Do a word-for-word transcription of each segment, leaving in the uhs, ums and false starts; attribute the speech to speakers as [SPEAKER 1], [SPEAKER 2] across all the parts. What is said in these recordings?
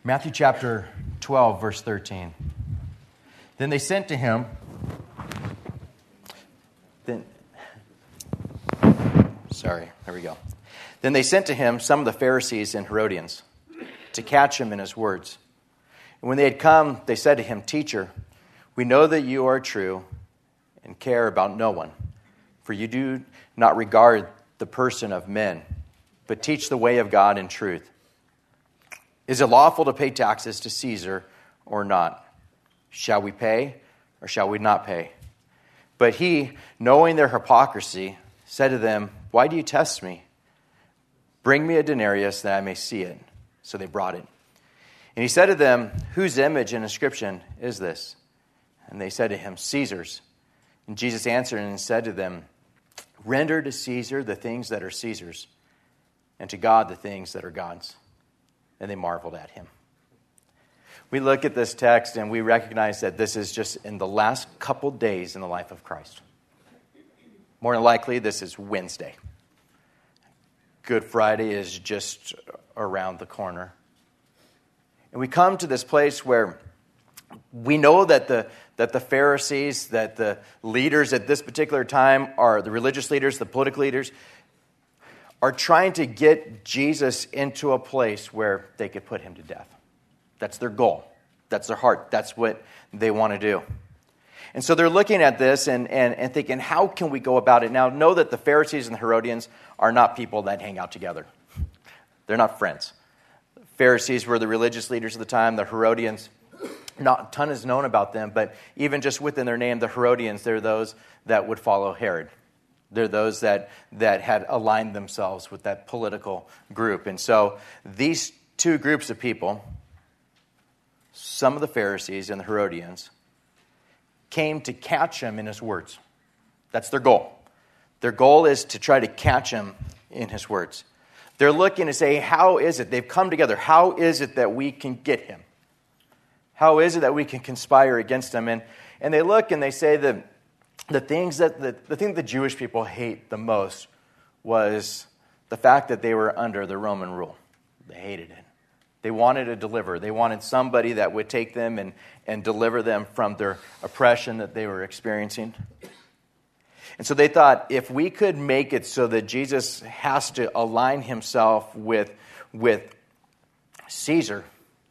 [SPEAKER 1] Matthew chapter twelve, verse thirteen. Then they sent to him, then, sorry, there we go. Then they sent to him some of the Pharisees and Herodians to catch him in his words. And when they had come, they said to him, Teacher, we know that you are true and care about no one, for you do not regard the person of men, but teach the way of God in truth. Is it lawful to pay taxes to Caesar or not? Shall we pay or shall we not pay? But he, knowing their hypocrisy, said to them, Why do you test me? Bring me a denarius that I may see it. So they brought it. And he said to them, Whose image and inscription is this? And they said to him, Caesar's. And Jesus answered and said to them, Render to Caesar the things that are Caesar's, and to God the things that are God's. And they marveled at him. We look at this text and we recognize that this is just in the last couple days in the life of Christ. More than likely, this is Wednesday. Good Friday is just around the corner. And we come to this place where we know that the that the Pharisees, that the leaders at this particular time are the religious leaders, the political leaders, are trying to get Jesus into a place where they could put him to death. That's their goal. That's their heart. That's what they want to do. And so they're looking at this and, and, and thinking, how can we go about it? Now, know that the Pharisees and the Herodians are not people that hang out together. They're not friends. The Pharisees were the religious leaders of the time. The Herodians, not a ton is known about them, but even just within their name, the Herodians, they're those that would follow Herod. They're those that, that had aligned themselves with that political group. And so these two groups of people, some of the Pharisees and the Herodians, came to catch him in his words. That's their goal. Their goal is to try to catch him in his words. They're looking to say, how is it? They've come together. How is it that we can get him? How is it that we can conspire against him? And, and they look and they say that The things that the, the thing the Jewish people hate the most was the fact that they were under the Roman rule. They hated it. They wanted to deliver. They wanted somebody that would take them and, and deliver them from their oppression that they were experiencing. And so they thought, if we could make it so that Jesus has to align himself with, with Caesar,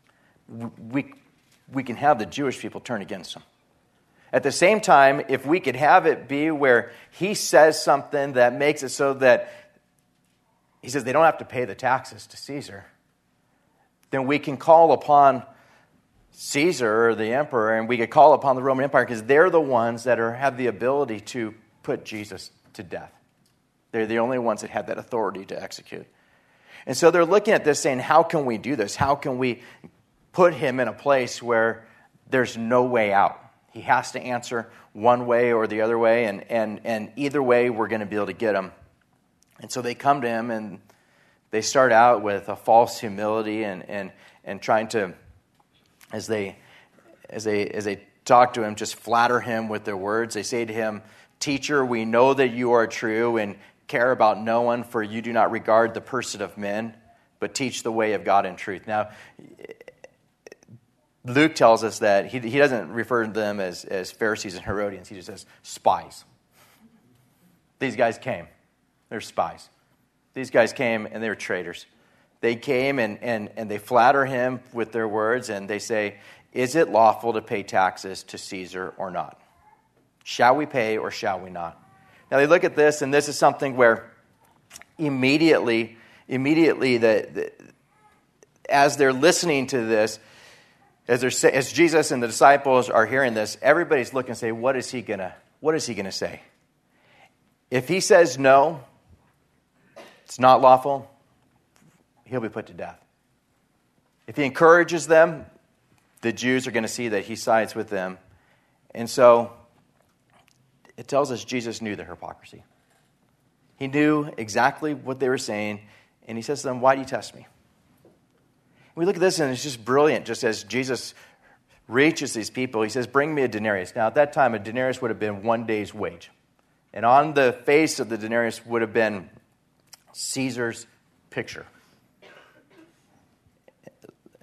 [SPEAKER 1] we, we can have the Jewish people turn against him. At the same time, if we could have it be where he says something that makes it so that he says they don't have to pay the taxes to Caesar, then we can call upon Caesar or the emperor, and we could call upon the Roman Empire, because they're the ones that are have the ability to put Jesus to death. They're the only ones that have that authority to execute. And so they're looking at this saying, how can we do this? How can we put him in a place where there's no way out? He has to answer one way or the other way, and, and, and either way we're going to be able to get him. And so they come to him, and they start out with a false humility and, and, and trying to, as they, as they, as they talk to him, just flatter him with their words. They say to him, Teacher, we know that you are true and care about no one, for you do not regard the person of men, but teach the way of God in truth. Now, Luke tells us that he, he doesn't refer to them as, as Pharisees and Herodians. He just says spies. These guys came. They're spies. These guys came and they were traitors. They came and, and, and they flatter him with their words, and they say, is it lawful to pay taxes to Caesar or not? Shall we pay or shall we not? Now they look at this, and this is something where immediately, immediately the, the, as they're listening to this, As, they're, as Jesus and the disciples are hearing this, everybody's looking and say, what is he gonna, what is he gonna say? If he says no, it's not lawful, he'll be put to death. If he encourages them, the Jews are going to see that he sides with them. And so it tells us Jesus knew their hypocrisy. He knew exactly what they were saying, and he says to them, why do you test me? We look at this, and it's just brilliant. Just as Jesus reaches these people, he says, bring me a denarius. Now, at that time, a denarius would have been one day's wage. And on the face of the denarius would have been Caesar's picture.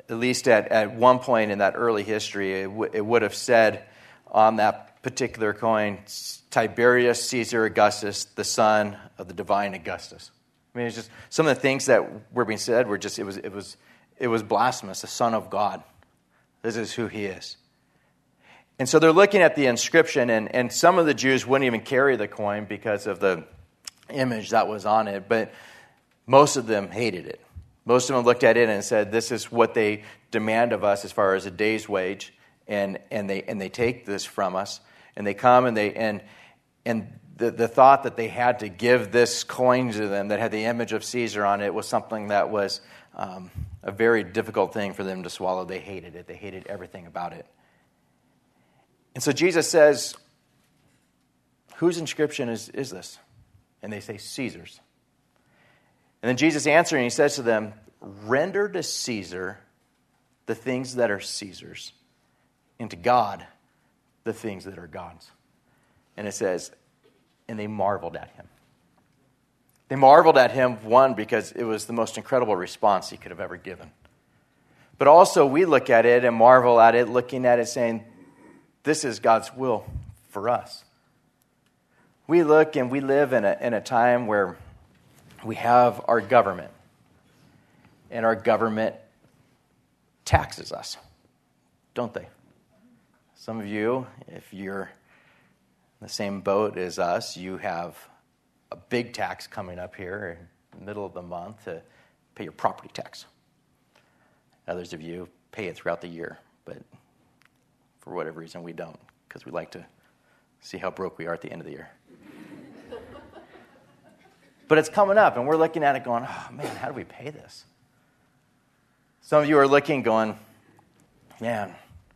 [SPEAKER 1] at least at, at one point in that early history, it, w- it would have said on that particular coin, Tiberius Caesar Augustus, the son of the divine Augustus. I mean, it's just some of the things that were being said were just, it was, it was, it was blasphemous, the Son of God. This is who he is. And so they're looking at the inscription, and, and some of the Jews wouldn't even carry the coin because of the image that was on it, but most of them hated it. Most of them looked at it and said, this is what they demand of us as far as a day's wage, and, and they and they take this from us. And they come and they and and the, the thought that they had to give this coin to them that had the image of Caesar on it was something that was um, a very difficult thing for them to swallow. They hated it. They hated everything about it. And so Jesus says, whose inscription is, is this? And they say, Caesar's. And then Jesus answering, he says to them, render to Caesar the things that are Caesar's, and to God the things that are God's. And it says, and they marveled at him. They marveled at him, one, because it was the most incredible response he could have ever given. But also we look at it and marvel at it, looking at it saying, this is God's will for us. We look and we live in a, in a time where we have our government, and our government taxes us, don't they? Some of you, if you're in the same boat as us, you have a big tax coming up here in the middle of the month to pay your property tax. Others of you pay it throughout the year, but for whatever reason we don't, because we like to see how broke we are at the end of the year. But it's coming up, and we're looking at it going, oh, man, how do we pay this? Some of you are looking going, man,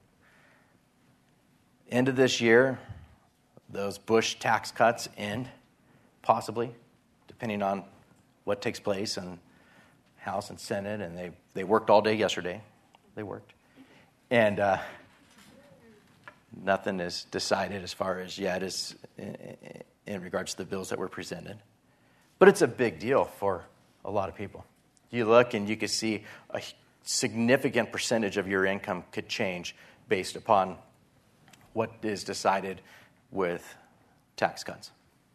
[SPEAKER 1] end of this year, those Bush tax cuts end, possibly, depending on what takes place in House and Senate, and they, they worked all day yesterday. They worked. And uh, nothing is decided as far as yet as in, in regards to the bills that were presented. But it's a big deal for a lot of people. You look and you can see a significant percentage of your income could change based upon what is decided with tax cuts.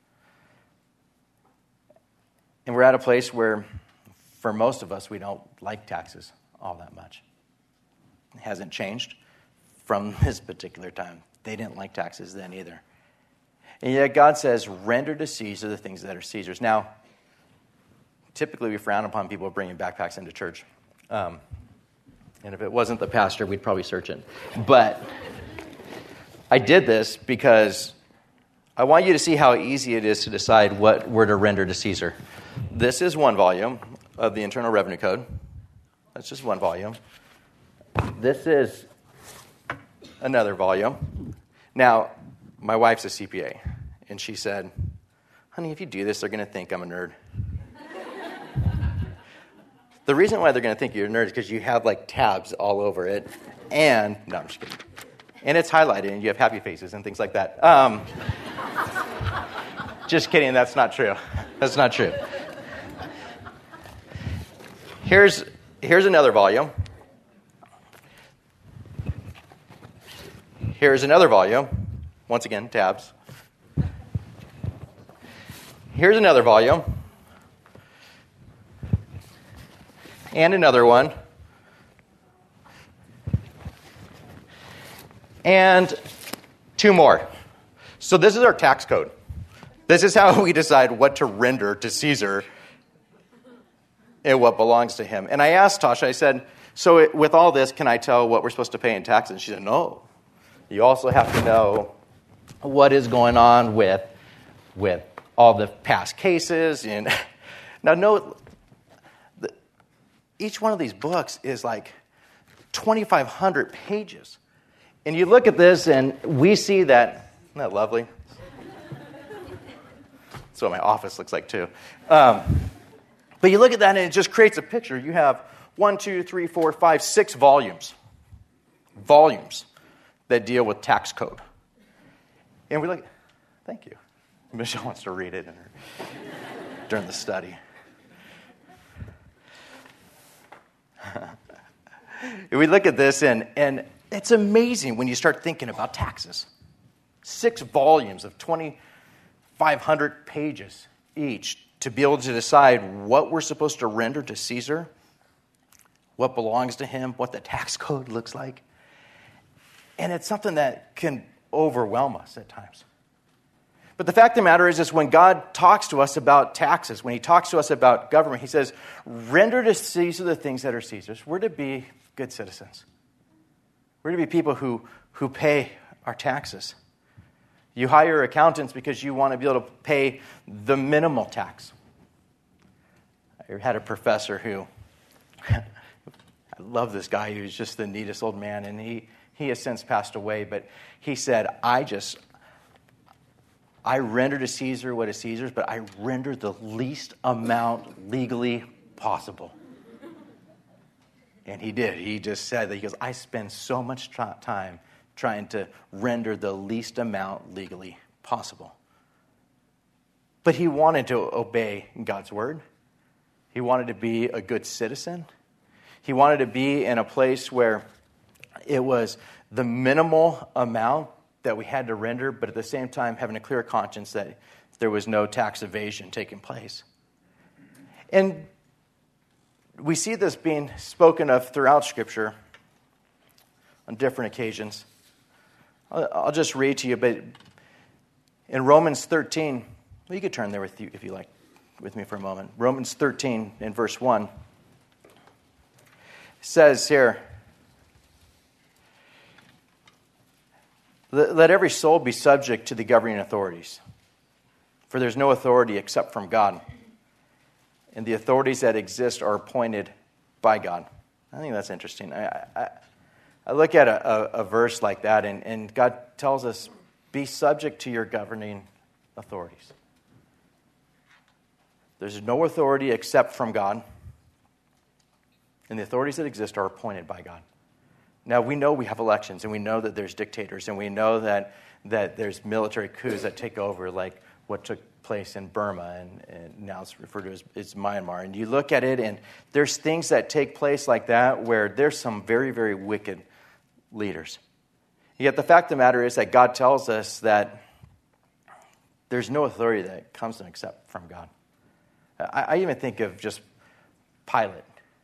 [SPEAKER 1] And we're at a place where, for most of us, we don't like taxes all that much. It hasn't changed from this particular time. They didn't like taxes then either. And yet God says, render to Caesar the things that are Caesar's. Now, typically we frown upon people bringing backpacks into church. Um, and if it wasn't the pastor, we'd probably search it. But I did this because I want you to see how easy it is to decide what we're to render to Caesar. This is one volume of the Internal Revenue Code. That's just one volume. This is another volume. Now, my wife's a C P A, and she said, honey, if you do this, they're going to think I'm a nerd. The reason why they're going to think you're a nerd is because you have, like, tabs all over it, and, no, I'm just kidding. And it's highlighted, and you have happy faces and things like that. Um, just kidding, that's not true. That's not true. Here's, here's another volume. Here's another volume. Once again, tabs. Here's another volume. And another one. And two more. So this is our tax code. This is how we decide what to render to Caesar and what belongs to him. And I asked Tasha, I said, so it, with all this, can I tell what we're supposed to pay in taxes? And she said, no. You also have to know what is going on with, with all the past cases. And now, note, the, each one of these books is like twenty-five hundred pages. And you look at this, and we see that, isn't that lovely? That's what my office looks like, too. Um, but you look at that, and it just creates a picture. You have one, two, three, four, five, six volumes. Volumes that deal with tax code. And we're like, thank you. Michelle wants to read it in her, during the study. We look at this, and, and it's amazing when you start thinking about taxes. Six volumes of twenty-five hundred pages each to be able to decide what we're supposed to render to Caesar, what belongs to him, what the tax code looks like. And it's something that can overwhelm us at times. But the fact of the matter is, is when God talks to us about taxes, when he talks to us about government, he says, render to Caesar the things that are Caesar's. We're to be good citizens. We're to be people who, who pay our taxes. You hire accountants because you want to be able to pay the minimal tax. I had a professor who, I love this guy, he was just the neatest old man, and he, he has since passed away, but he said, I just... I render to Caesar what is Caesar's, but I render the least amount legally possible. And he did. He just said that. He goes, I spend so much tra- time trying to render the least amount legally possible. But he wanted to obey God's word. He wanted to be a good citizen. He wanted to be in a place where it was the minimal amount that we had to render, but at the same time having a clear conscience that there was no tax evasion taking place. And we see this being spoken of throughout Scripture on different occasions. I'll just read to you, but in Romans thirteen, well, you could turn there with you if you like, with me for a moment. Romans thirteen in verse one says here, let every soul be subject to the governing authorities, for there's no authority except from God, and the authorities that exist are appointed by God. I think that's interesting. I, I, I look at a, a, a verse like that, and, and God tells us, be subject to your governing authorities. There's no authority except from God, and the authorities that exist are appointed by God. Now, we know we have elections, and we know that there's dictators, and we know that, that there's military coups that take over, like what took place in Burma, and, and now it's referred to as, as Myanmar. And you look at it, and there's things that take place like that where there's some very, very wicked leaders. Yet the fact of the matter is that God tells us that there's no authority that comes to except from God. I, I even think of just Pilate.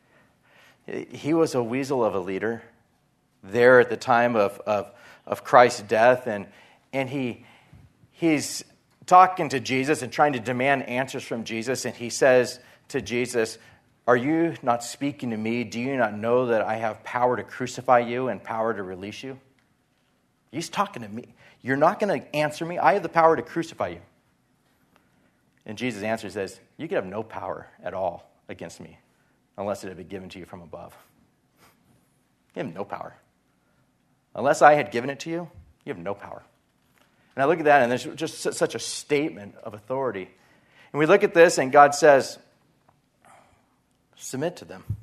[SPEAKER 1] He was a weasel of a leader there at the time of, of, of Christ's death, and and he he's talking to Jesus and trying to demand answers from Jesus, and he says to Jesus, are you not speaking to me? Do you not know that I have power to crucify you and power to release you? He's talking to me. You're not going to answer me? I have the power to crucify you. And Jesus answers, says, you could have no power at all against me unless it had been given to you from above. You have no power. Unless I had given it to you, you have no power. And I look at that, and there's just such a statement of authority. And we look at this, and God says, submit to them.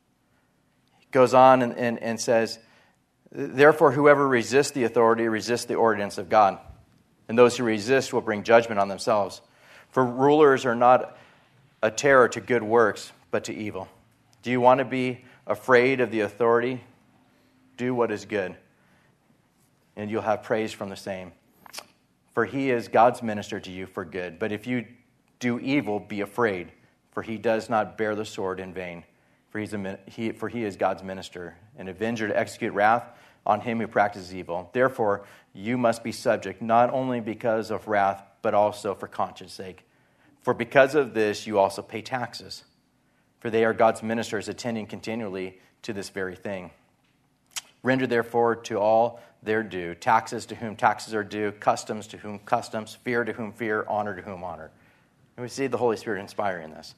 [SPEAKER 1] He goes on and, and, and says, therefore, whoever resists the authority resists the ordinance of God. And those who resist will bring judgment on themselves. For rulers are not a terror to good works, but to evil. Do you want to be afraid of the authority? Do what is good, and you'll have praise from the same. For he is God's minister to you for good. But if you do evil, be afraid, for he does not bear the sword in vain. For, he's a, he, for he is God's minister, an avenger to execute wrath on him who practices evil. Therefore, you must be subject, not only because of wrath, but also for conscience sake. For because of this, you also pay taxes. For they are God's ministers, attending continually to this very thing. Render therefore to all their due, taxes to whom taxes are due, customs to whom customs, fear to whom fear, honor to whom honor. And we see the Holy Spirit inspiring this.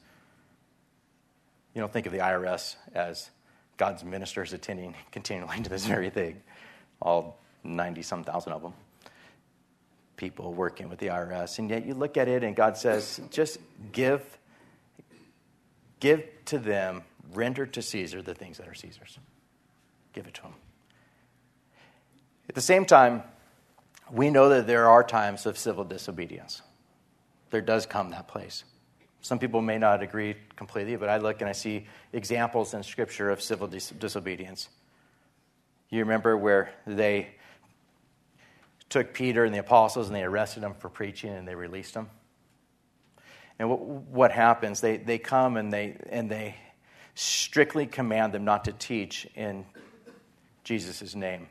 [SPEAKER 1] You don't think of the I R S as God's ministers attending continually to this very thing. All ninety-some thousand of them. People working with the I R S. And yet you look at it and God says, just give, give to them, render to Caesar the things that are Caesar's. Give it to him. At the same time, we know that there are times of civil disobedience. There does come that place. Some people may not agree completely, but I look and I see examples in Scripture of civil dis- disobedience. You remember where they took Peter and the apostles and they arrested them for preaching and they released them? And what, what happens? They they come and they and they strictly command them not to teach in Jesus' name.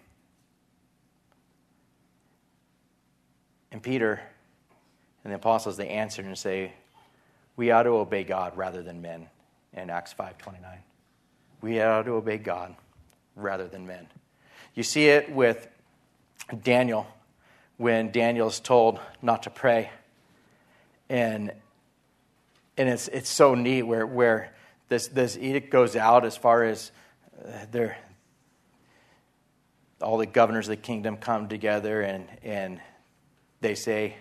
[SPEAKER 1] And Peter and the apostles, they answered and say, we ought to obey God rather than men, in Acts five twenty-nine. We ought to obey God rather than men. You see it with Daniel, when Daniel's told not to pray. And and it's it's so neat where where this this edict goes out as far as uh, their all the governors of the kingdom come together and and they say,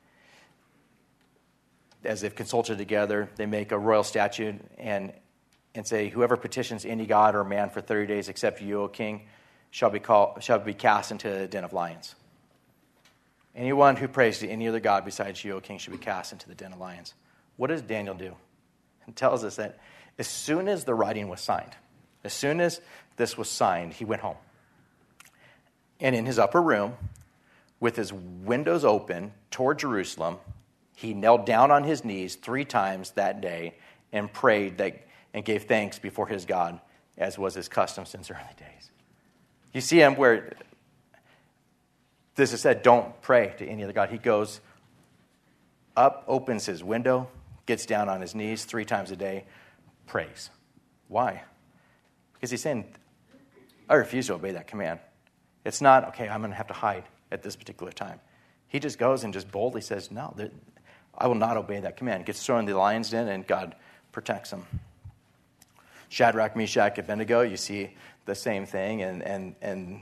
[SPEAKER 1] as they've consulted together, they make a royal statute and and say, whoever petitions any god or man for thirty days except you, O king, shall be called shall be cast into the den of lions. Anyone who prays to any other god besides you, O king, should be cast into the den of lions. What does Daniel do? It tells us that as soon as the writing was signed, as soon as this was signed, he went home. And in his upper room, with his windows open toward Jerusalem, he knelt down on his knees three times that day and prayed that, and gave thanks before his God, as was his custom since early days. You see him where this is said, don't pray to any other god. He goes up, opens his window, gets down on his knees three times a day, prays. Why? Because he's saying, I refuse to obey that command. It's not, okay, I'm going to have to hide at this particular time. He just goes and just boldly says, no, I will not obey that command. Gets thrown in the lion's den, and God protects him. Shadrach, Meshach, Abednego, you see the same thing, and and and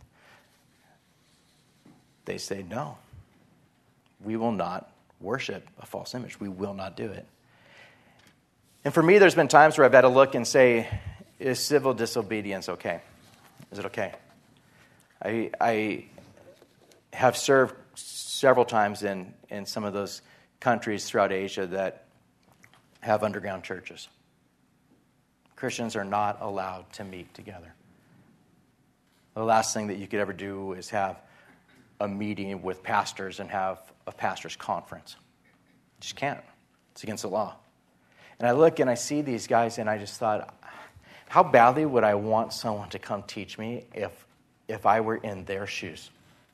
[SPEAKER 1] they say, no, we will not worship a false image. We will not do it. And for me, there's been times where I've had to look and say, is civil disobedience okay? Is it okay? I I have served several times in, in some of those countries throughout Asia that have underground churches. Christians are not allowed to meet together. The last thing that you could ever do is have a meeting with pastors and have a pastor's conference. You just can't. It's against the law. And I look and I see these guys and I just thought, how badly would I want someone to come teach me if if I were in their shoes?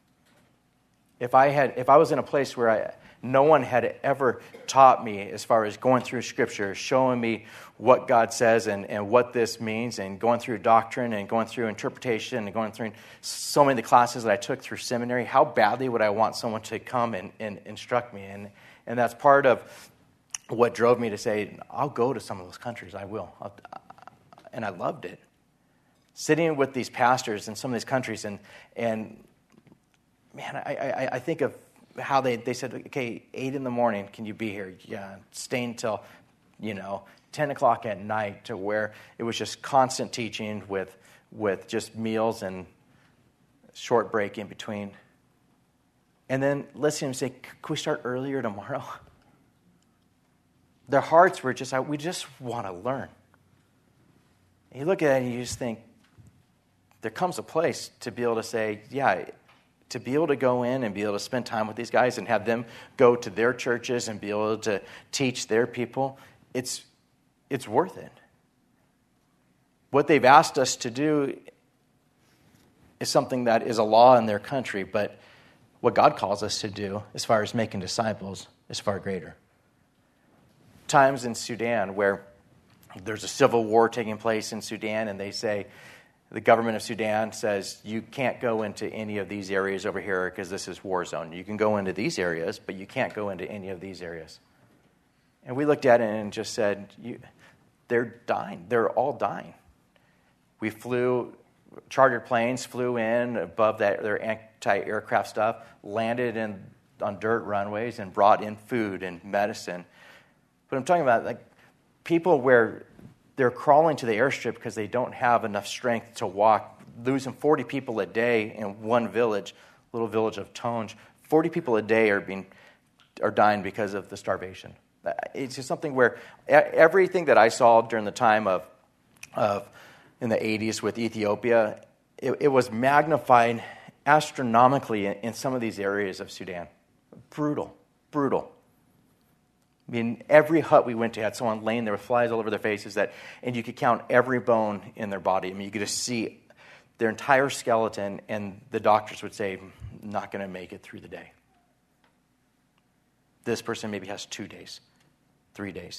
[SPEAKER 1] If I had, if I was in a place where I, no one had ever taught me as far as going through Scripture, showing me what God says and, and what this means, and going through doctrine and going through interpretation and going through so many of the classes that I took through seminary, how badly would I want someone to come and, and instruct me? And and that's part of what drove me to say, I'll go to some of those countries. I will. I'll, and I loved it. Sitting with these pastors in some of these countries, and and man, I, I, I think of how they, they said, okay, eight in the morning, can you be here? Yeah, stay until, you know, ten o'clock at night, to where it was just constant teaching with with just meals and short break in between. And then listen and say, can we start earlier tomorrow? Their hearts were just, we just want to learn. And you look at it and you just think, there comes a place to be able to say, yeah, to be able to go in and be able to spend time with these guys and have them go to their churches and be able to teach their people, it's it's worth it. What they've asked us to do is something that is a law in their country, but what God calls us to do, as far as making disciples, is far greater. Times in Sudan where there's a civil war taking place in Sudan, and they say, the government of Sudan says, you can't go into any of these areas over here because this is war zone. You can go into these areas, but you can't go into any of these areas. And we looked at it and just said, you, they're dying. They're all dying. We flew, chartered planes, flew in above that, their anti-aircraft stuff, landed in on dirt runways and brought in food and medicine. But I'm talking about like people where they're crawling to the airstrip because they don't have enough strength to walk, losing forty people a day in one village, little village of Tonj. forty people a day are being are dying because of the starvation. It's just something where everything that I saw during the time of, of in the eighties with Ethiopia, it, it was magnified astronomically in, in some of these areas of Sudan. Brutal, brutal. I mean, every hut we went to had someone laying there with flies all over their faces, that, and you could count every bone in their body. I mean, you could just see their entire skeleton, and the doctors would say, not going to make it through the day. This person maybe has two days, three days.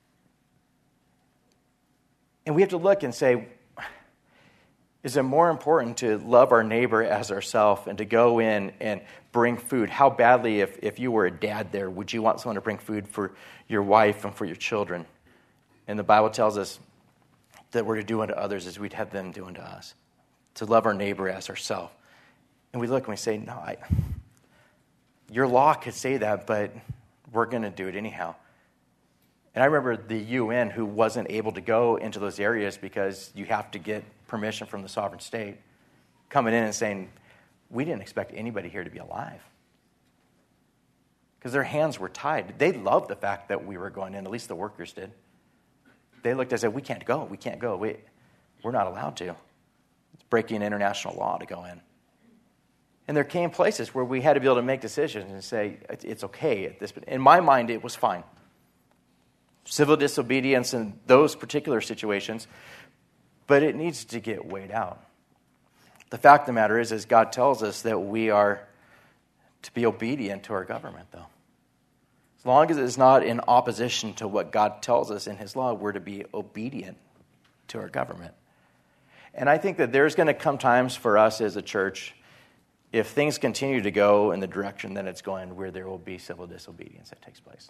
[SPEAKER 1] And we have to look and say, is it more important to love our neighbor as ourselves and to go in and bring food? How badly, if, if you were a dad there, would you want someone to bring food for your wife and for your children? And the Bible tells us that we're to do unto others as we'd have them do unto us. To love our neighbor as ourselves. And we look and we say, no, I, your law could say that, but we're going to do it anyhow. And I remember the U N who wasn't able to go into those areas because you have to get permission from the sovereign state, coming in and saying, we didn't expect anybody here to be alive. Because their hands were tied. They loved the fact that we were going in, at least the workers did. They looked and said, we can't go, we can't go. We, we're not allowed to. It's breaking international law to go in. And there came places where we had to be able to make decisions and say, it's okay at this. In my mind, it was fine. Civil disobedience in those particular situations, but it needs to get weighed out. The fact of the matter is, is God tells us that we are to be obedient to our government, though. As long as it's not in opposition to what God tells us in his law, we're to be obedient to our government. And I think that there's going to come times for us as a church, if things continue to go in the direction that it's going, where there will be civil disobedience that takes place.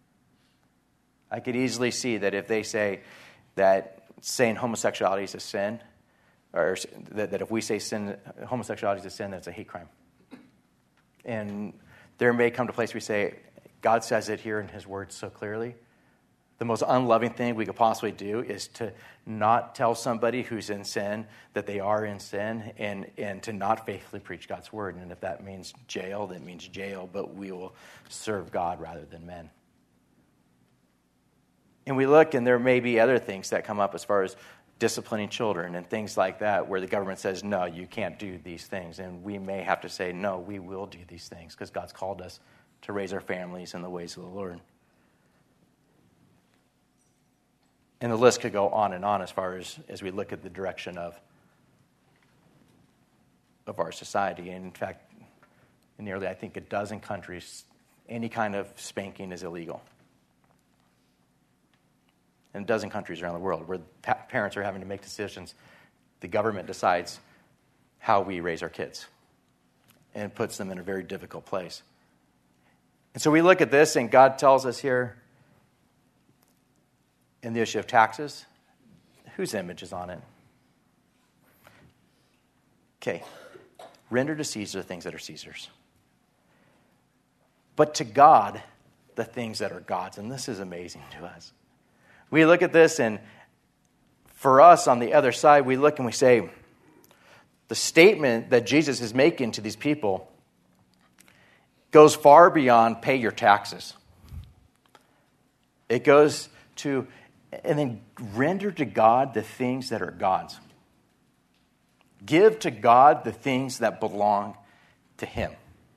[SPEAKER 1] I could easily see that if they say that saying homosexuality is a sin, or that, that if we say sin, homosexuality is a sin, that's a hate crime. And there may come to a place where we say, God says it here in his word so clearly. The most unloving thing we could possibly do is to not tell somebody who's in sin that they are in sin, and, and to not faithfully preach God's word. And if that means jail, that means jail, but we will serve God rather than men. And we look, and there may be other things that come up as far as disciplining children and things like that, where the government says, no, you can't do these things. And we may have to say, no, we will do these things because God's called us to raise our families in the ways of the Lord. And the list could go on and on as far as, as we look at the direction of, of our society. And in fact, in nearly, I think, a dozen countries, any kind of spanking is illegal. In a dozen countries around the world where pa- parents are having to make decisions, the government decides how we raise our kids and puts them in a very difficult place. And so we look at this, and God tells us here in the issue of taxes, whose image is on it? Okay, render to Caesar the things that are Caesar's, but to God the things that are God's. And this is amazing to us. We look at this, and for us on the other side, we look and we say, the statement that Jesus is making to these people goes far beyond pay your taxes. It goes to, and then render to God the things that are God's. Give to God the things that belong to him.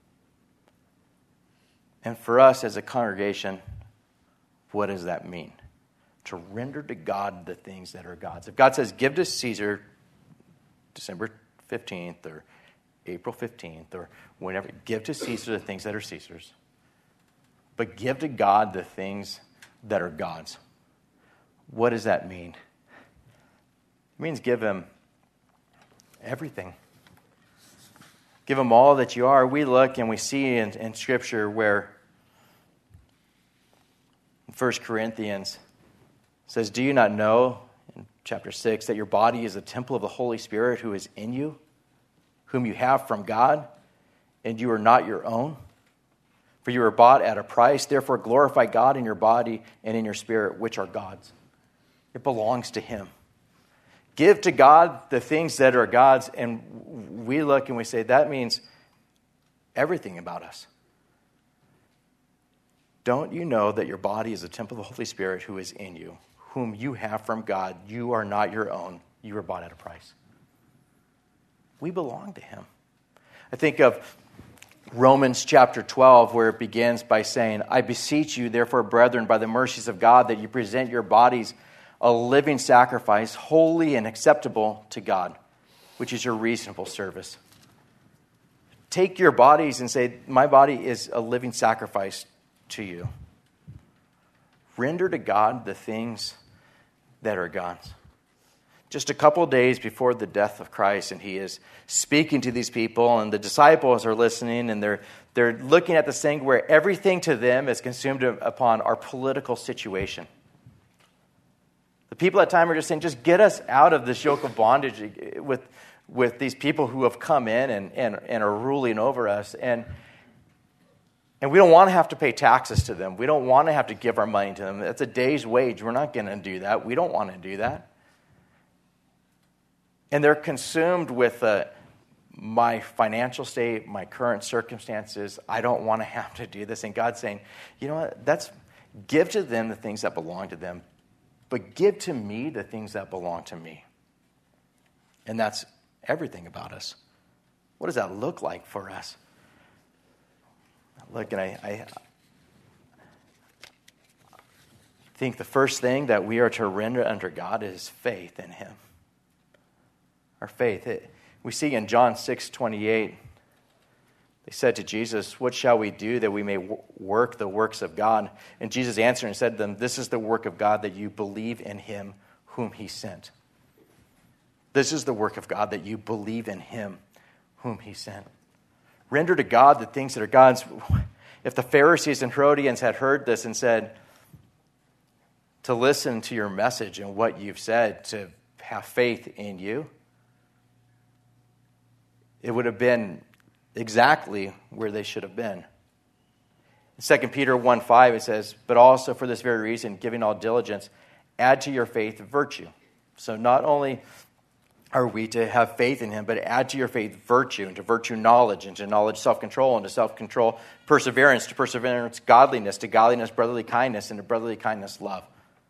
[SPEAKER 1] And for us as a congregation, what does that mean? To render to God the things that are God's. If God says, give to Caesar December fifteenth or April fifteenth or whenever, give to Caesar the things that are Caesar's. But give to God the things that are God's. What does that mean? It means give him everything. Give him all that you are. We look and we see in, in Scripture where in First Corinthians says, do you not know, in chapter six, that your body is a temple of the Holy Spirit who is in you, whom you have from God, and you are not your own? For you were bought at a price. Therefore glorify God in your body and in your spirit, which are God's. It belongs to him. Give to God the things that are God's, and we look and we say, that means everything about us. Don't you know that your body is a temple of the Holy Spirit who is in you, whom you have from God? You are not your own. You were bought at a price. We belong to him. I think of Romans chapter twelve, where it begins by saying, I beseech you, therefore, brethren, by the mercies of God, that you present your bodies a living sacrifice, holy and acceptable to God, which is your reasonable service. Take your bodies and say, my body is a living sacrifice to you. Render to God the things that are God's. Just a couple of days before the death of Christ, and he is speaking to these people, and the disciples are listening, and they're they're looking at this thing where everything to them is consumed upon our political situation. The people at the time are just saying, just get us out of this yoke of bondage with, with these people who have come in and, and, and are ruling over us. And, and we don't want to have to pay taxes to them. We don't want to have to give our money to them. That's a day's wage. We're not going to do that. We don't want to do that. And they're consumed with uh, my financial state, my current circumstances. I don't want to have to do this. And God's saying, you know what? That's give to them the things that belong to them, but give to me the things that belong to me. And that's everything about us. What does that look like for us? Look, and I, I think the first thing that we are to render unto God is faith in him. Our faith. It, we see in John six twenty-eight, they said to Jesus, what shall we do that we may w- work the works of God? And Jesus answered and said to them, this is the work of God, that you believe in him whom he sent. This is the work of God, that you believe in him whom he sent. Render to God the things that are God's. If the Pharisees and Herodians had heard this and said, to listen to your message and what you've said, to have faith in you, it would have been exactly where they should have been. In Second Peter one five, it says, but also for this very reason, giving all diligence, add to your faith virtue. So not only are we to have faith in him, but add to your faith virtue, and to virtue knowledge, and to knowledge self-control, and to self-control perseverance, to perseverance godliness, to godliness brotherly kindness, and to brotherly kindness love.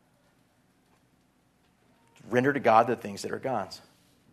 [SPEAKER 1] Render to God the things that are God's.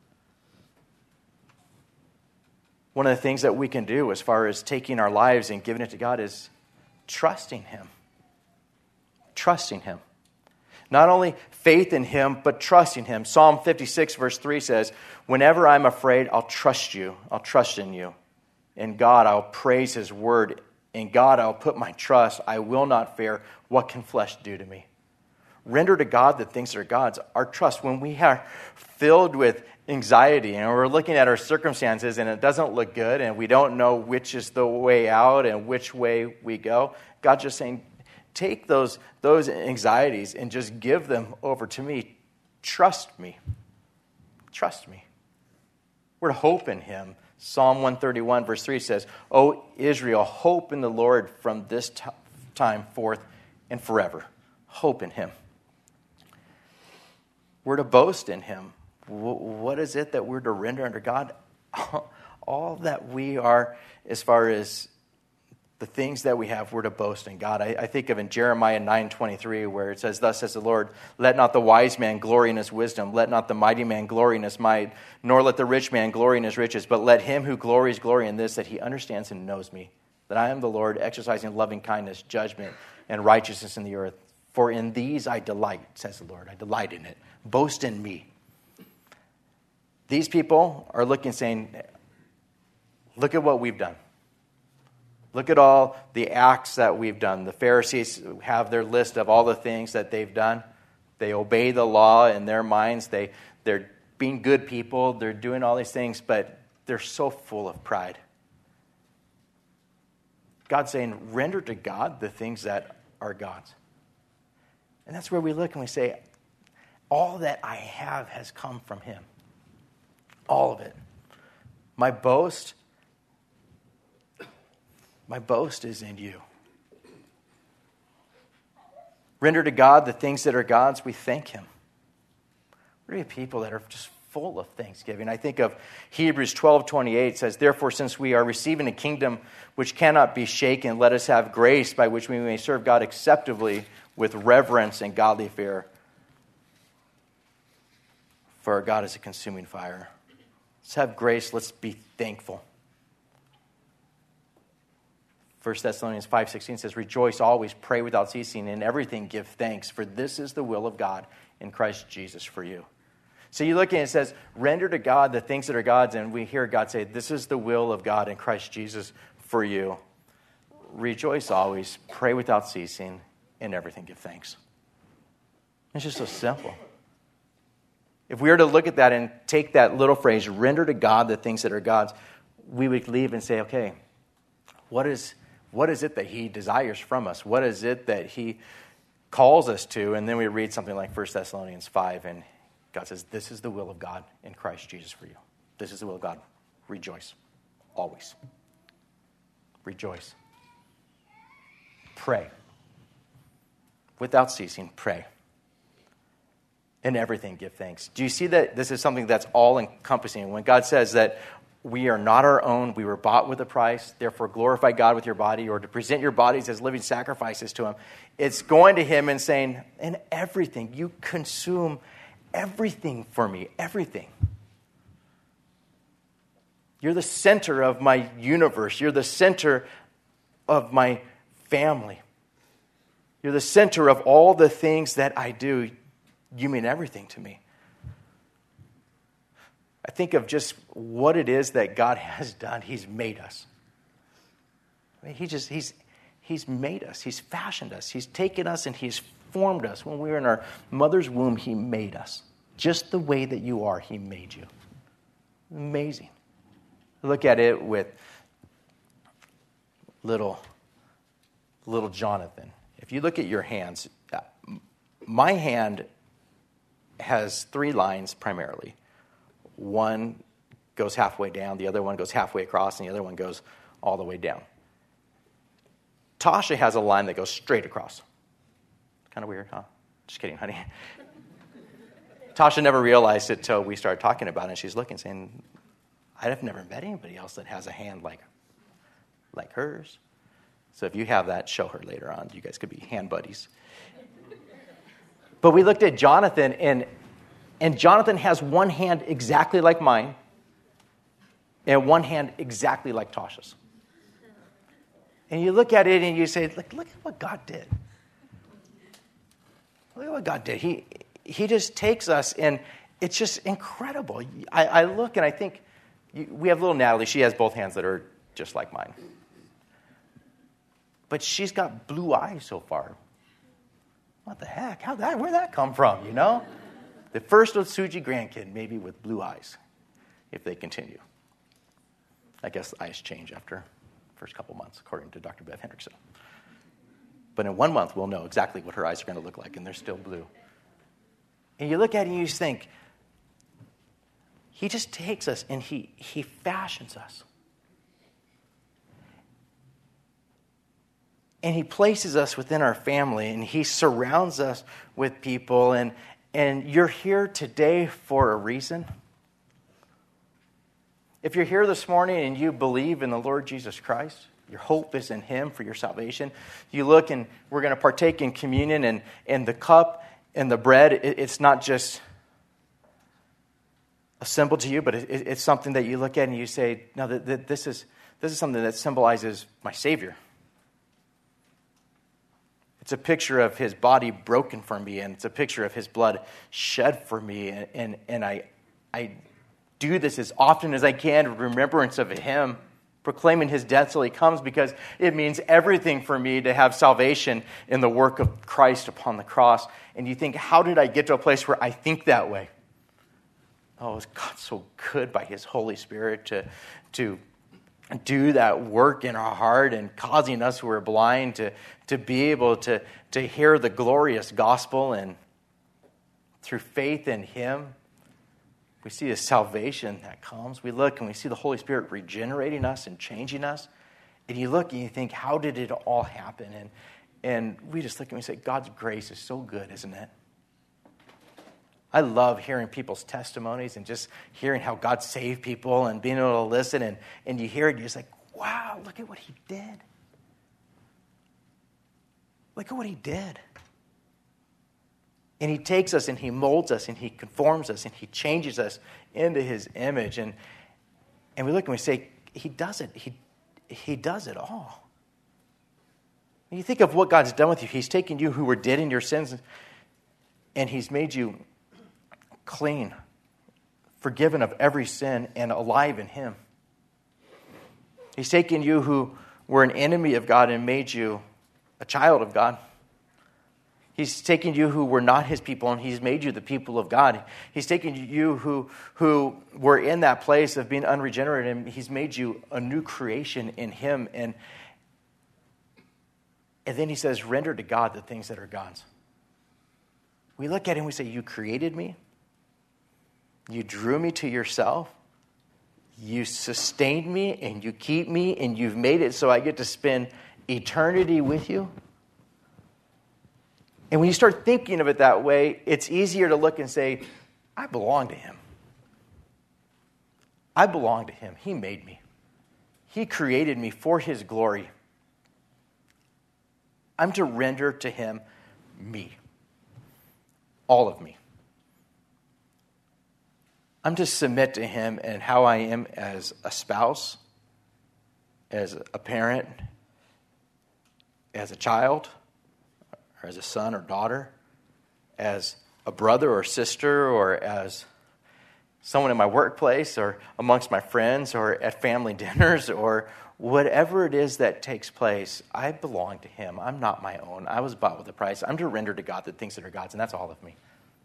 [SPEAKER 1] One of the things that we can do as far as taking our lives and giving it to God is trusting him. Trusting him. Not only faith in him, but trusting him. Psalm fifty-six verse three says, whenever I'm afraid, I'll trust you. I'll trust in you. In God, I'll praise his word. In God, I'll put my trust. I will not fear. What can flesh do to me? Render to God the things that are God's. Our trust, when we are filled with anxiety and we're looking at our circumstances and it doesn't look good and we don't know which is the way out and which way we go, God's just saying, take those, those anxieties and just give them over to me. Trust me. Trust me. We're to hope in him. Psalm one thirty-one verse three says, O Israel, hope in the Lord from this t- time forth and forever. Hope in him. We're to boast in him. What is it that we're to render unto God? All that we are, as far as the things that we have, we're to boast in God. I, I think of in Jeremiah nine twenty-three, where it says, thus says the Lord, let not the wise man glory in his wisdom, let not the mighty man glory in his might, nor let the rich man glory in his riches, but let him who glories glory in this, that he understands and knows me, that I am the Lord, exercising loving kindness, judgment, and righteousness in the earth. For in these I delight, says the Lord. I delight in it. Boast in me. These people are looking, saying, look at what we've done. Look at all the acts that we've done. The Pharisees have their list of all the things that they've done. They obey the law in their minds. They, they're being good people. They're doing all these things, but they're so full of pride. God's saying, render to God the things that are God's. And that's where we look and we say, all that I have has come from him. All of it. My boast, my boast is in you. Render to God the things that are God's. We thank him. We're to be people that are just full of thanksgiving. I think of Hebrews twelve twenty-eight says, therefore, since we are receiving a kingdom which cannot be shaken, let us have grace by which we may serve God acceptably with reverence and godly fear. For our God is a consuming fire. Let's have grace. Let's be thankful. First Thessalonians five sixteen says, rejoice always, pray without ceasing, in everything give thanks, for this is the will of God in Christ Jesus for you. So you look at it, it says, render to God the things that are God's, and we hear God say, this is the will of God in Christ Jesus for you. Rejoice always, pray without ceasing, in everything give thanks. It's just so simple. If we were to look at that and take that little phrase, render to God the things that are God's, we would leave and say, okay, what is, what is it that he desires from us? What is it that he calls us to? And then we read something like First Thessalonians five, and God says, this is the will of God in Christ Jesus for you. This is the will of God. Rejoice. Always. Rejoice. Pray. Without ceasing, pray. In everything, give thanks. Do you see that this is something that's all-encompassing? When God says that we are not our own, we were bought with a price, therefore glorify God with your body, or to present your bodies as living sacrifices to him, it's going to him and saying, in everything, you consume everything for me, everything. You're the center of my universe. You're the center of my family. You're the center of all the things that I do. You mean everything to me. I think of just what it is that God has done. He's made us. I mean, he just, he's, he's made us. He's fashioned us. He's taken us and he's formed us. When we were in our mother's womb, he made us. Just the way that you are, he made you. Amazing. Look at it with little, little Jonathan. If you look at your hands, my hand has three lines primarily. One goes halfway down, the other one goes halfway across, and the other one goes all the way down. Tasha has a line that goes straight across. Kind of weird, huh? Just kidding, honey. Tasha never realized it till we started talking about it, and she's looking, saying, I've never met anybody else that has a hand like, like hers. So if you have that, show her later on. You guys could be hand buddies. But we looked at Jonathan, and, and Jonathan has one hand exactly like mine, and one hand exactly like Tasha's. And you look at it and you say, look, look at what God did. Look at what God did. He, he just takes us, and it's just incredible. I, I look and I think, we have little Natalie. She has both hands that are just like mine. But she's got blue eyes so far. What the heck? How that? Where'd that come from, you know? The first Otsuji grandkid, maybe with blue eyes, if they continue. I guess eyes change after the first couple months, according to Doctor Bev Hendrickson. But in one month, we'll know exactly what her eyes are going to look like, and they're still blue. And you look at it and you just think, he just takes us and he, he fashions us. And he places us within our family, and he surrounds us with people. And, and you're here today for a reason. If you're here this morning and you believe in the Lord Jesus Christ, your hope is in him for your salvation. You look, and we're going to partake in communion, and, and the cup and the bread, it, it's not just a symbol to you, but it, it, it's something that you look at and you say, no, that, that this is this is something that symbolizes my Savior. It's a picture of his body broken for me, and it's a picture of his blood shed for me. And, and, and I, I do this as often as I can in remembrance of him, proclaiming his death till he comes, because it means everything for me to have salvation in the work of Christ upon the cross. And you think, how did I get to a place where I think that way? Oh, is God so good by his Holy Spirit to, to do that work in our heart, and causing us who are blind to, to be able to, to hear the glorious gospel, and through faith in him, we see the salvation that comes. We look and we see the Holy Spirit regenerating us and changing us. And you look and you think, how did it all happen? And, and we just look and we say, God's grace is so good, isn't it? I love hearing people's testimonies and just hearing how God saved people and being able to listen. And, and you hear it, you're just like, wow, look at what he did. Look at what he did. And he takes us and he molds us and he conforms us and he changes us into his image. And, and we look and we say, he does it. He, he does it all. When you think of what God's done with you, he's taken you who were dead in your sins and he's made you clean, forgiven of every sin, and alive in him. He's taken you who were an enemy of God and made you a child of God. He's taken you who were not his people and he's made you the people of God. He's taken you who, who were in that place of being unregenerate and he's made you a new creation in him. And, and then he says, render to God the things that are God's. We look at him and we say, you created me. You drew me to yourself. You sustained me and you keep me and you've made it so I get to spend eternity with you. And when you start thinking of it that way, it's easier to look and say, I belong to him. I belong to him. He made me. He created me for his glory. I'm to render to him me. All of me. I'm to submit to him and how I am as a spouse, as a parent, as a child, or as a son or daughter, as a brother or sister, or as someone in my workplace, or amongst my friends, or at family dinners, or whatever it is that takes place. I belong to him. I'm not my own. I was bought with a price. I'm to render to God the things that are God's, and that's all of me.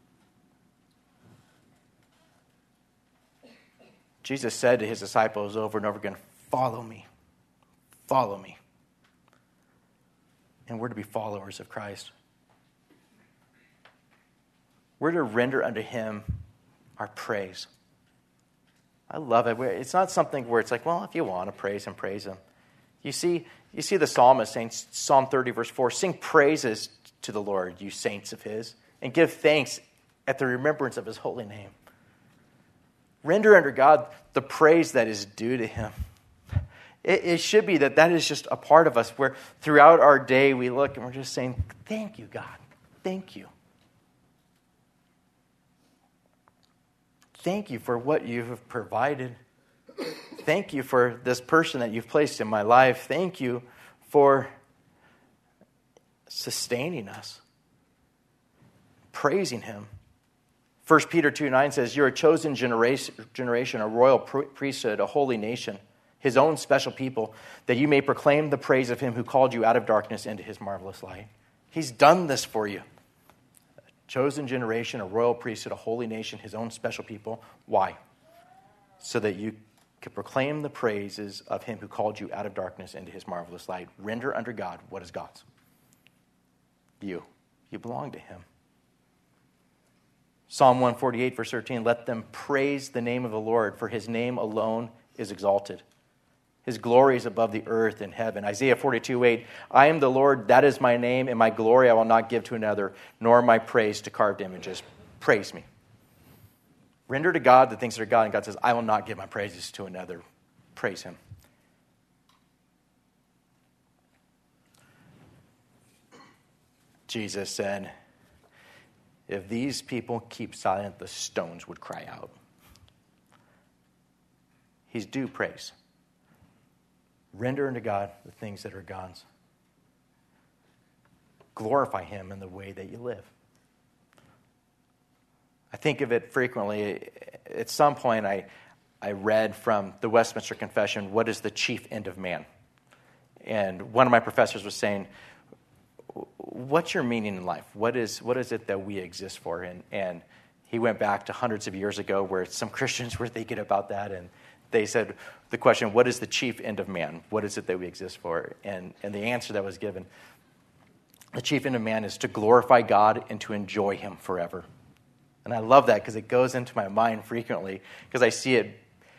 [SPEAKER 1] Jesus said to his disciples over and over again, follow me, follow me. And we're to be followers of Christ. We're to render unto him our praise. I love it. It's not something where it's like, well, if you want to praise him, praise him. You see, you see the psalmist saying, Psalm thirty, verse four, sing praises to the Lord, you saints of his, and give thanks at the remembrance of his holy name. Render unto God the praise that is due to him. It, it should be that that is just a part of us where throughout our day we look and we're just saying, thank you, God. Thank you. Thank you for what you have provided. Thank you for this person that you've placed in my life. Thank you for sustaining us. Praising him. First Peter two nine says, you're a chosen generation, generation, a royal priesthood, a holy nation, his own special people, that you may proclaim the praise of him who called you out of darkness into his marvelous light. He's done this for you. A chosen generation, a royal priesthood, a holy nation, his own special people. Why? So that you can proclaim the praises of him who called you out of darkness into his marvelous light. Render unto God what is God's. You. You belong to him. Psalm one forty-eight, verse thirteen, let them praise the name of the Lord, for his name alone is exalted. His glory is above the earth and heaven. Isaiah forty-two, eight, I am the Lord, that is my name, and my glory I will not give to another, nor my praise to carved images. Praise me. Render to God the things that are God, and God says, I will not give my praises to another. Praise him. Jesus said, if these people keep silent, the stones would cry out. He's due praise. Render unto God the things that are God's. Glorify him in the way that you live. I think of it frequently. At some point, I, I read from the Westminster Confession, what is the chief end of man? And one of my professors was saying, what's your meaning in life? What is what is it that we exist for? And and he went back to hundreds of years ago where some Christians were thinking about that, and they said the question, what is the chief end of man? What is it that we exist for? And and the answer that was given, the chief end of man is to glorify God and to enjoy him forever. And I love that because it goes into my mind frequently because I see it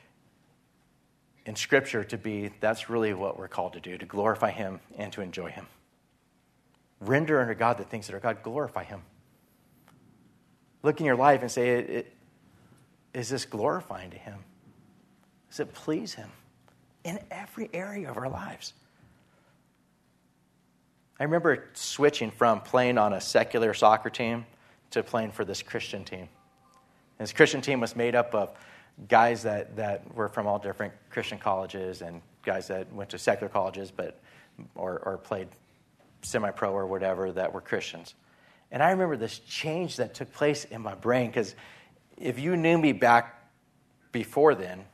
[SPEAKER 1] in Scripture to be, that's really what we're called to do, to glorify him and to enjoy him. Render unto God the things that are God. Glorify him. look in your life and say, it, it, is this glorifying to him? Does it please him in every area of our lives? I remember switching from playing on a secular soccer team to playing for this Christian team. And this Christian team was made up of guys that, that were from all different Christian colleges and guys that went to secular colleges but or, or played semi-pro or whatever that were Christians. And I remember this change that took place in my brain, because if you knew me back before then,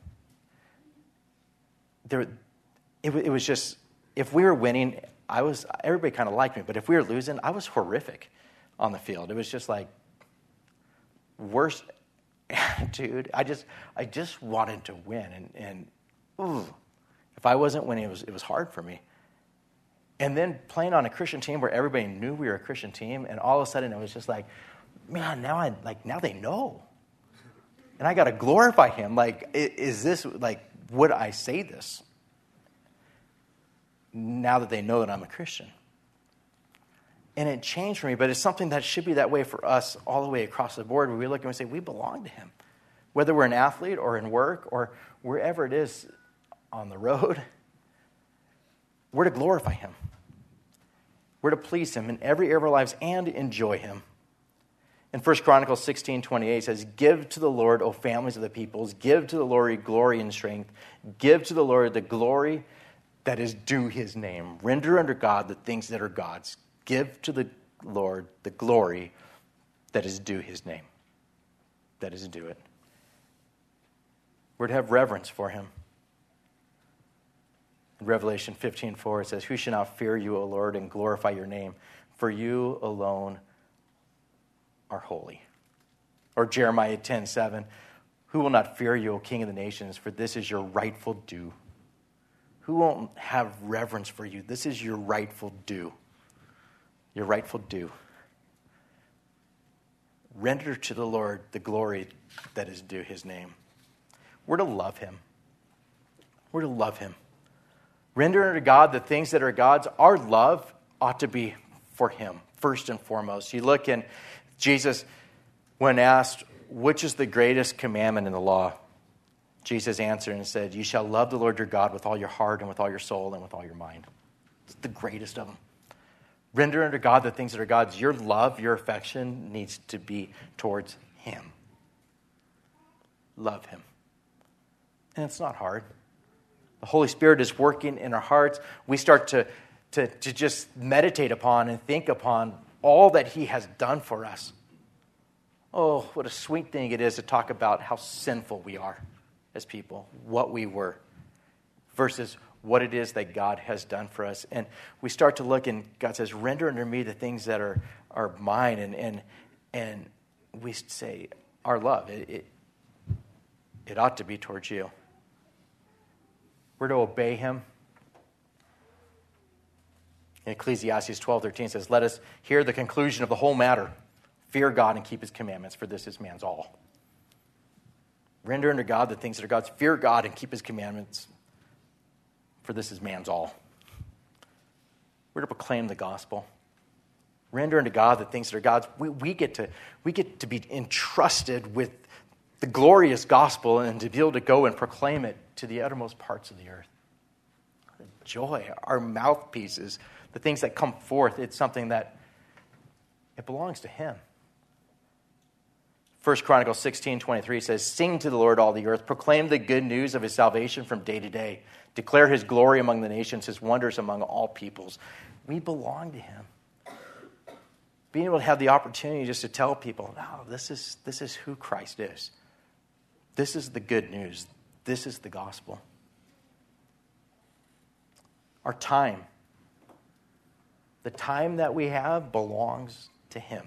[SPEAKER 1] there, it, it was just, if we were winning, I was, everybody kind of liked me, but if we were losing, I was horrific on the field. It was just like worst attitude. I just, I just wanted to win, and and ooh, if I wasn't winning, it was it was hard for me. And then playing on a Christian team where everybody knew we were a Christian team, and all of a sudden it was just like, man, now I like now they know, and I got to glorify him. Like, is this like would I say this now that they know that I'm a Christian? And it changed for me, but it's something that should be that way for us all the way across the board, where we look and we say, we belong to him. Whether we're an athlete or in work or wherever it is on the road, we're to glorify him. We're to please him in every area of our lives and enjoy him. In First Chronicles sixteen twenty-eight, it says, give to the Lord, O families of the peoples, give to the Lord glory and strength. Give to the Lord the glory that is due his name. Render unto God the things that are God's. Give to the Lord the glory that is due his name. That is due it. We're to have reverence for him. In Revelation fifteen four, it says, who shall not fear you, O Lord, and glorify your name? For you alone are holy. Or Jeremiah ten seven, who will not fear you, O King of the nations? For this is your rightful due. Who won't have reverence for you? This is your rightful due. Your rightful due. Render to the Lord the glory that is due his name. We're to love him. We're to love him. Render unto God the things that are God's. Our love ought to be for him, first and foremost. You look in Jesus, when asked, which is the greatest commandment in the law? Jesus answered and said, you shall love the Lord your God with all your heart and with all your soul and with all your mind. It's the greatest of them. Render unto God the things that are God's. Your love, your affection needs to be towards him. Love him. And it's not hard. The Holy Spirit is working in our hearts. We start to, to, to just meditate upon and think upon all that he has done for us. Oh, what a sweet thing it is to talk about how sinful we are as people, what we were, versus what it is that God has done for us. And we start to look, and God says, render unto me the things that are, are mine. And, and, and we say, our love, it, it, it ought to be towards you. We're to obey him. In Ecclesiastes twelve thirteen says, let us hear the conclusion of the whole matter. Fear God and keep his commandments, for this is man's all. Render unto God the things that are God's. Fear God and keep his commandments, for this is man's all. We're to proclaim the gospel. Render unto God the things that are God's. We, we, get to, we get to be entrusted with the glorious gospel and to be able to go and proclaim it to the uttermost parts of the earth. The joy, our mouthpieces, the things that come forth, it's something that it belongs to him. First Chronicles sixteen twenty-three says, sing to the Lord all the earth, proclaim the good news of his salvation from day to day. Declare his glory among the nations, his wonders among all peoples. We belong to him. Being able to have the opportunity just to tell people, no, this is, this is who Christ is. This is the good news. This is the gospel. Our time, the time that we have belongs to him.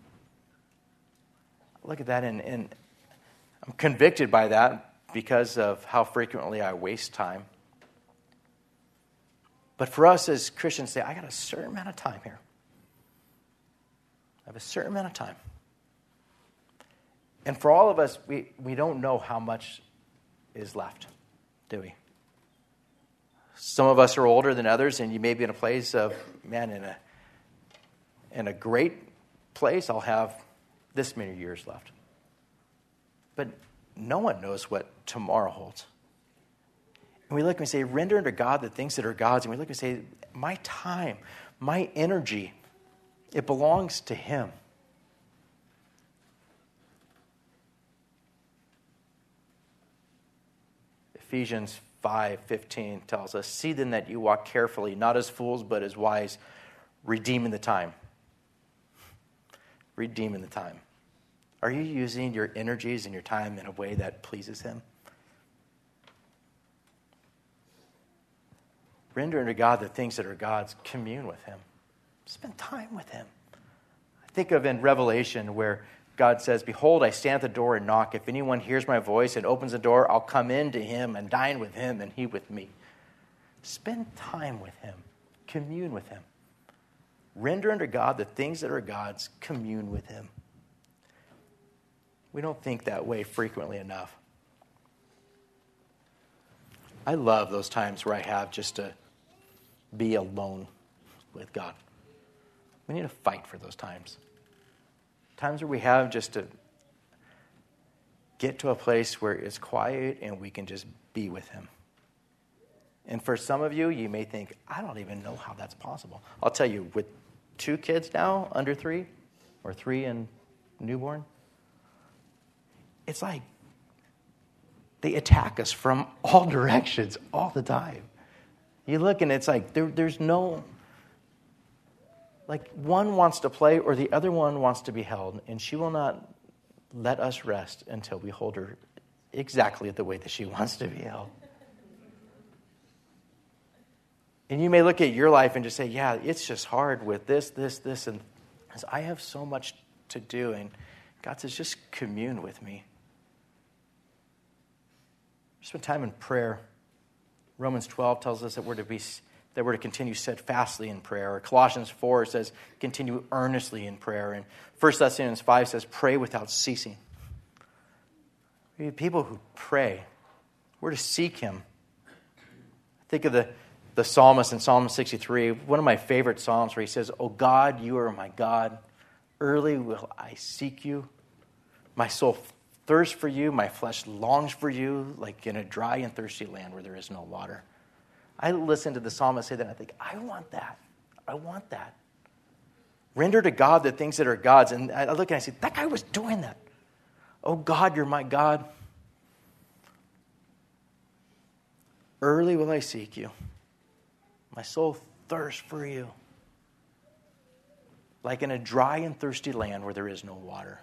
[SPEAKER 1] Look at that, and, and I'm convicted by that because of how frequently I waste time. But for us as Christians, say, I got a certain amount of time here. I have a certain amount of time. And for all of us, we, we don't know how much is left, do we? Some of us are older than others, and you may be in a place of, man, in a in a great place, I'll have this many years left. But no one knows what tomorrow holds. And we look and we say, render unto God the things that are God's. And we look and say, my time, my energy, it belongs to him. Ephesians five fifteen tells us, see then that you walk carefully, not as fools, but as wise, redeeming the time. Redeeming the time. Are you using your energies and your time in a way that pleases him? Render unto God the things that are God's. Commune with him. Spend time with him. I think of in Revelation where God says, behold, I stand at the door and knock. If anyone hears my voice and opens the door, I'll come in to him and dine with him and he with me. Spend time with him. Commune with him. Render unto God the things that are God's. Commune with him. We don't think that way frequently enough. I love those times where I have just to be alone with God. We need to fight for those times. Times where we have just to get to a place where it's quiet and we can just be with him. And for some of you, you may think, I don't even know how that's possible. I'll tell you, with two kids now, under three, or three and newborn, it's like they attack us from all directions all the time. You look and it's like there, there's no... Like one wants to play or the other one wants to be held, and she will not let us rest until we hold her exactly the way that she wants to be held. And you may look at your life and just say, yeah, it's just hard with this, this, this, and because I have so much to do. And God says, just commune with me. Spend time in prayer. Romans twelve tells us that we're to be... that we're to continue steadfastly in prayer. Or Colossians four says, continue earnestly in prayer. And First Thessalonians five says, pray without ceasing. We need people who pray. We're to seek him. Think of the, the psalmist in Psalm sixty-three, one of my favorite psalms where he says, O God, you are my God. Early will I seek you. My soul thirsts for you. My flesh longs for you, like in a dry and thirsty land where there is no water. I listen to the psalmist say that, and I think, I want that. I want that. Render to God the things that are God's. And I look and I say, that guy was doing that. Oh God, you're my God. Early will I seek you. My soul thirsts for you. Like in a dry and thirsty land where there is no water.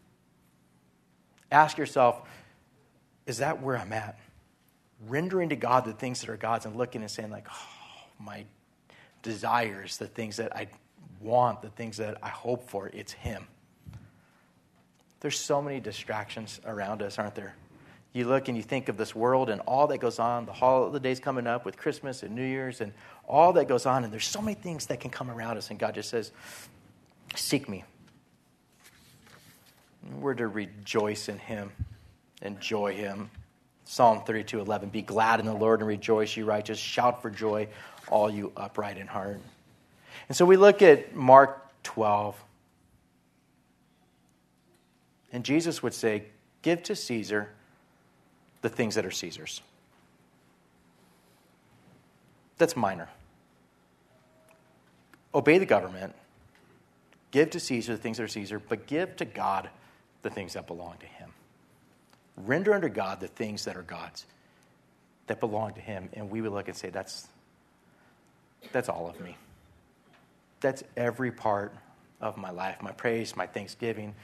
[SPEAKER 1] Ask yourself, is that where I'm at? Rendering to God the things that are God's and looking and saying like, oh, my desires, the things that I want, the things that I hope for, it's him. There's so many distractions around us, aren't there? You look and you think of this world and all that goes on, the holidays coming up with Christmas and New Year's and all that goes on, and there's so many things that can come around us, and God just says, seek me. We're to rejoice in him, enjoy him. Psalm thirty-two eleven, be glad in the Lord and rejoice, you righteous. Shout for joy, all you upright in heart. And so we look at Mark twelve. And Jesus would say, give to Caesar the things that are Caesar's. That's minor. Obey the government. Give to Caesar the things that are Caesar, but give to God the things that belong to him. Render unto God the things that are God's, that belong to him. And we would look and say, that's, that's all of me. That's every part of my life. My praise, my thanksgiving,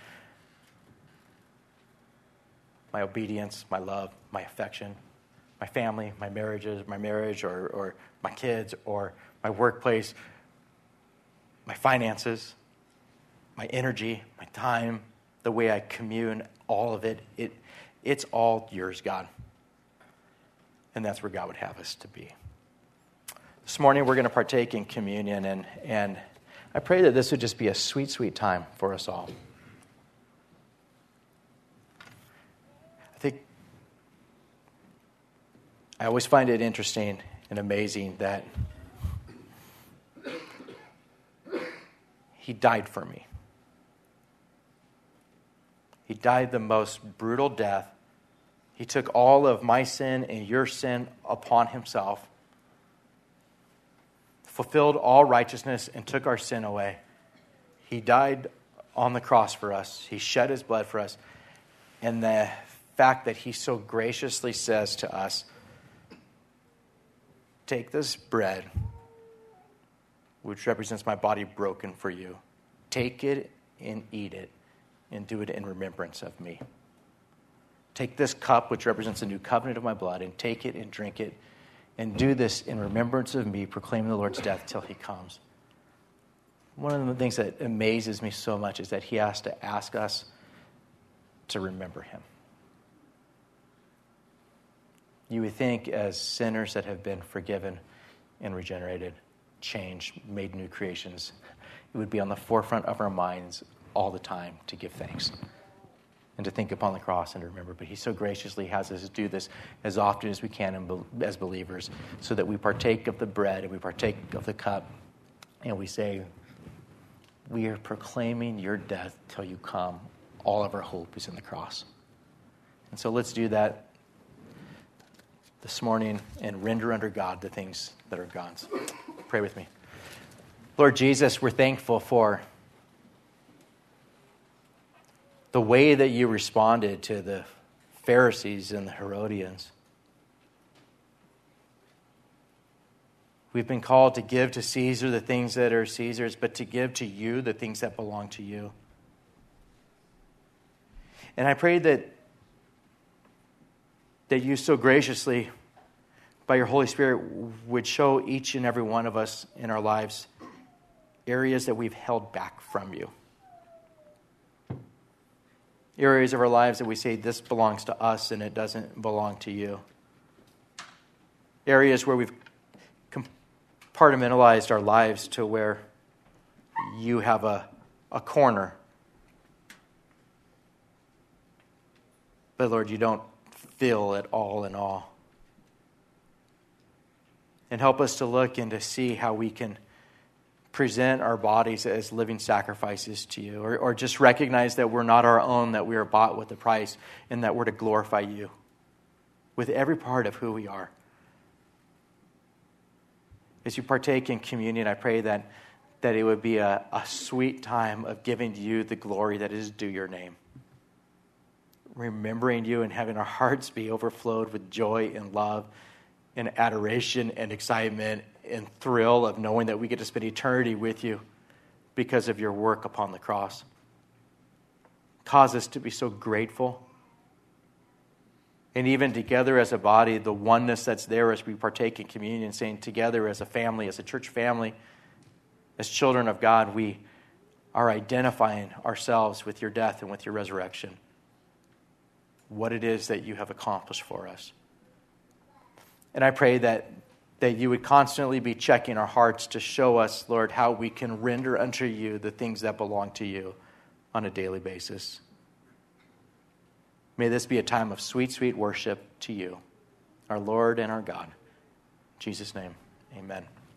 [SPEAKER 1] my obedience, my love, my affection, my family, my marriages, my marriage, or, or my kids, or my workplace, my finances, my energy, my time, the way I commune, all of it, it it's all yours, God. And that's where God would have us to be. This morning we're going to partake in communion, and, and I pray that this would just be a sweet, sweet time for us all. I think I always find it interesting and amazing that he died for me. He died the most brutal death. He took all of my sin and your sin upon himself, fulfilled all righteousness, and took our sin away. He died on the cross for us. He shed his blood for us. And the fact that he so graciously says to us, take this bread, which represents my body broken for you. Take it and eat it, and do it in remembrance of me. Take this cup, which represents the new covenant of my blood, and take it and drink it, and do this in remembrance of me, proclaiming the Lord's death till he comes. One of the things that amazes me so much is that he has to ask us to remember him. You would think, as sinners that have been forgiven and regenerated, changed, made new creations, it would be on the forefront of our minds all the time to give thanks and to think upon the cross and to remember. But he so graciously has us do this as often as we can as believers, so that we partake of the bread and we partake of the cup, and we say, we are proclaiming your death till you come. All of our hope is in the cross. And so let's do that this morning and render unto God the things that are God's. Pray with me. Lord Jesus, we're thankful for the way that you responded to the Pharisees and the Herodians. We've been called to give to Caesar the things that are Caesar's, but to give to you the things that belong to you. And I pray that that you so graciously, by your Holy Spirit, would show each and every one of us in our lives areas that we've held back from you. Areas of our lives that we say, this belongs to us and it doesn't belong to you. Areas where we've compartmentalized our lives to where you have a, a corner. But Lord, you don't fill it all in all. And help us to look and to see how we can present our bodies as living sacrifices to you, or, or just recognize that we're not our own, that we are bought with a price, and that we're to glorify you with every part of who we are. As you partake in communion, I pray that, that it would be a, a sweet time of giving to you the glory that is due your name. Remembering you and having our hearts be overflowed with joy and love and adoration and excitement and thrill of knowing that we get to spend eternity with you because of your work upon the cross. Cause us to be so grateful. And even together as a body, the oneness that's there as we partake in communion, saying together as a family, as a church family, as children of God, we are identifying ourselves with your death and with your resurrection. What it is that you have accomplished for us. And I pray that, that you would constantly be checking our hearts to show us, Lord, how we can render unto you the things that belong to you on a daily basis. May this be a time of sweet, sweet worship to you, our Lord and our God. In Jesus' name, amen.